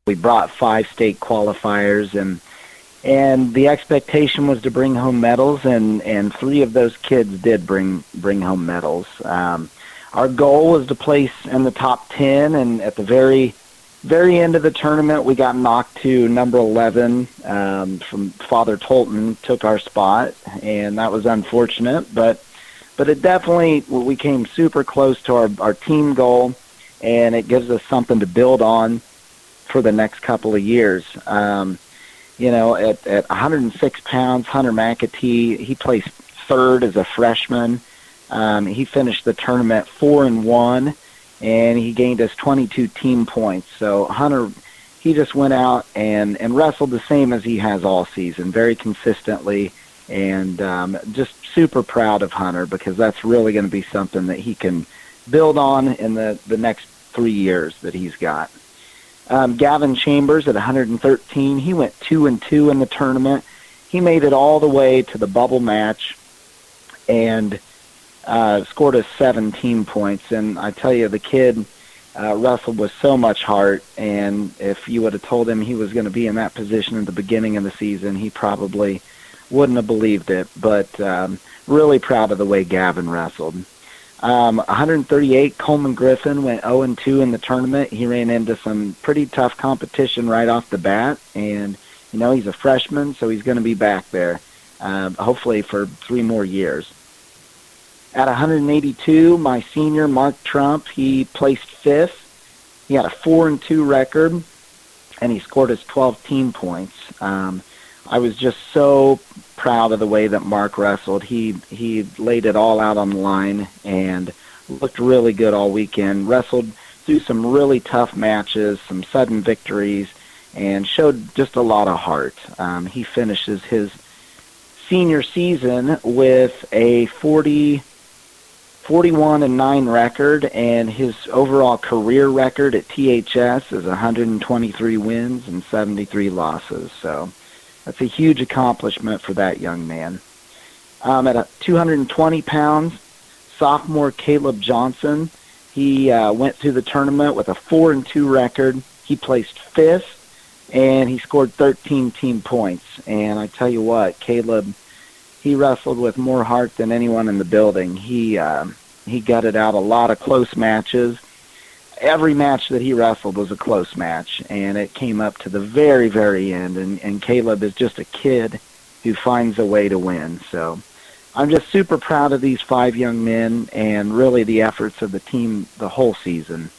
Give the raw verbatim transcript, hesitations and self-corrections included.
We brought five state qualifiers, and and the expectation was to bring home medals, and, and three of those kids did bring bring home medals. Um, our goal was to place in the top ten, and at the very very end of the tournament, we got knocked to number eleven um, from Father Tolton, took our spot, and that was unfortunate, but but it definitely, we came super close to our, our team goal, and it gives us something to build on for the next couple of years. Um, you know, at, at one hundred six pounds, Hunter McAtee, he placed third as a freshman. Um, he finished the tournament four and one, and he gained us twenty-two team points. So Hunter, he just went out and, and wrestled the same as he has all season, very consistently, and um, just super proud of Hunter, because that's really going to be something that he can build on in the, the next three years that he's got. Um, Gavin Chambers at one hundred thirteen, he went two and two in the tournament. He made it all the way to the bubble match and uh, scored us seventeen points. And I tell you, the kid uh, wrestled with so much heart, and if you would have told him he was going to be in that position at the beginning of the season, he probably wouldn't have believed it. But um, really proud of the way Gavin wrestled. Um, one hundred thirty-eight, Coleman Griffin went oh and two in the tournament. He ran into some pretty tough competition right off the bat, and you know, he's a freshman, so he's going to be back there, uh, hopefully for three more years. At one hundred eighty-two, my senior, Mark Trump, he placed fifth. He had a four and two record, and he scored his twelve team points. Um, I was just so proud of the way that Mark wrestled. He he laid it all out on the line and looked really good all weekend. Wrestled through some really tough matches, some sudden victories, and showed just a lot of heart. Um, he finishes his senior season with a forty, forty-one and nine record, and his overall career record at T H S is one hundred twenty-three wins and seventy-three losses. So that's a huge accomplishment for that young man. Um, at two hundred twenty pounds, sophomore Caleb Johnson, he uh, went through the tournament with a four and two record. He placed fifth, and he scored thirteen team points. And I tell you what, Caleb, he wrestled with more heart than anyone in the building. He uh, he gutted out a lot of close matches. Every match that he wrestled was a close match, and it came up to the very, very end, and, and Caleb is just a kid who finds a way to win. So I'm just super proud of these five young men and really the efforts of the team the whole season.